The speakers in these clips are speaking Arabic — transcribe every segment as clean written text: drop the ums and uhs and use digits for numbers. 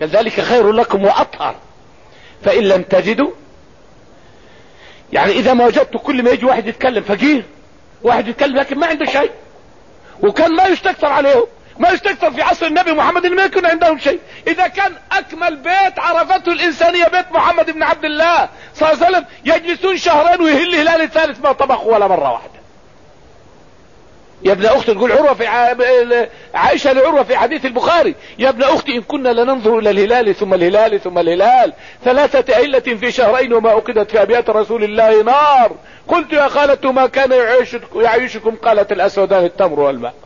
قال ذلك خير لكم وأطهر فإن لم تجدوا. يعني إذا ما وجدت كل ما يجي واحد يتكلم فقير، واحد يتكلم لكن ما عنده شيء، وكان ما يستكثر عليهم، ما يستكثر في عصر النبي محمد ما يكون عندهم شيء. إذا كان أكمل بيت عرفته الإنسانية بيت محمد بن عبد الله صلى الله عليه وسلم، يجلسون شهرين ويهل هلال الثالث ما طبخوا ولا مرة واحدة. يا ابن أختي تقول عروة في عائشة لعروة في حديث البخاري: يا ابن أختي إن كنا لننظر إلى الهلال ثم الهلال ثم الهلال 3 أهلة في شهرين وما أوقدت في أبيات رسول الله نار. قلت يا خالة ما كان يعيشكم؟ قالت الأسودان التمر والماء.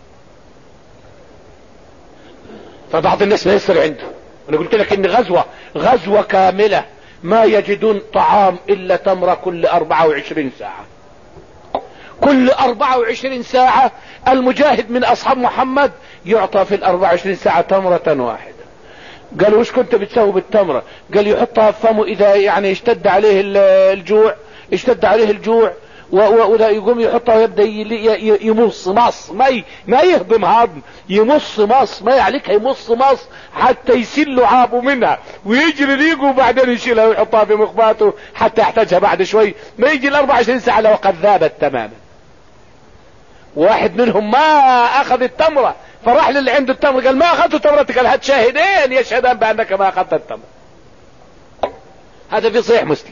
فبعض الناس ما يصير عنده. أنا قلت لك إن غزوة كاملة ما يجدون طعام إلا تمرة كل 24 ساعة. كل 24 ساعة المجاهد من أصحاب محمد يعطى في 24 ساعة تمرة واحدة. قالوا وش كنت بتسوي بالتمرة؟ قال يحطها في فمه إذا يعني اشتد عليه الجوع وإذا يقوم يحطها ويبدأ يمص مص، ما يهضم هضم، يمص مص، ما يعليك يمص مص حتى يسيل لعابه منها ويجري ريقه، وبعدين يشيلها ويحطها في مخباته حتى يحتاجها بعد شوي. ما يجي 24 ساعة لو قد ذابت تماما. واحد منهم ما اخذ التمرة فراح للي عنده التمرة قال: ما اخذت تمرتك؟ قال: هات شاهدين يشهدان بانك ما اخذت التمرة. هذا في صحيح مسلم.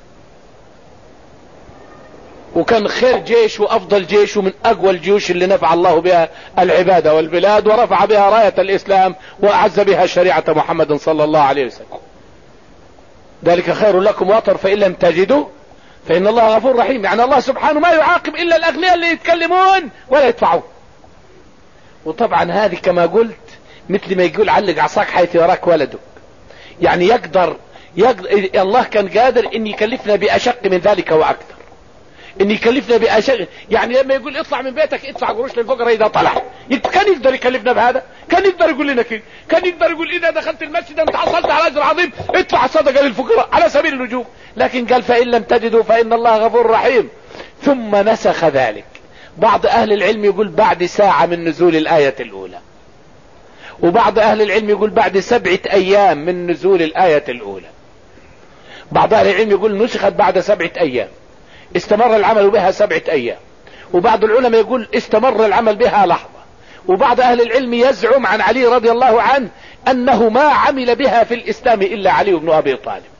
وكان خير جيش وافضل جيش ومن اقوى الجيوش اللي نفع الله بها العبادة والبلاد ورفع بها راية الاسلام واعز بها شريعة محمد صلى الله عليه وسلم. ذلك خير لكم واطهر فان لم تجدوا فإن الله غفور رحيم. يعني الله سبحانه ما يعاقب إلا الأغنياء اللي يتكلمون ولا يدفعون. وطبعا هذه كما قلت مثل ما يقول: علق عصاك حيث يراك ولدك. يعني يقدر الله كان قادر ان يكلفنا بأشق من ذلك وأكثر، ان يكلفنا بأشق. يعني لما يقول اطلع من بيتك ادفع قروش للفقراء اذا طلع، كان يقدر يكلفنا بهذا؟ كان يقدر يقول لنا كده؟ كان يقدر يقول اذا دخلت المسجد انت حصلت على اجر عظيم ادفع صدقه للفقراء على سبيل الوجوب. لكن قال: فان لم تجدوا فان الله غفور رحيم. ثم نسخ ذلك. بعض اهل العلم يقول بعد ساعة من نزول الآية الاولى، وبعض اهل العلم يقول بعد 7 ايام من نزول الآية الاولى. بعض اهل العلم يقول نسخت بعد 7 ايام، استمر العمل بها 7 ايام. وبعض العلماء يقول استمر العمل بها لحظة. وبعض اهل العلم يزعم عن علي رضي الله عنه انه ما عمل بها في الاسلام الا علي بن ابي طالب.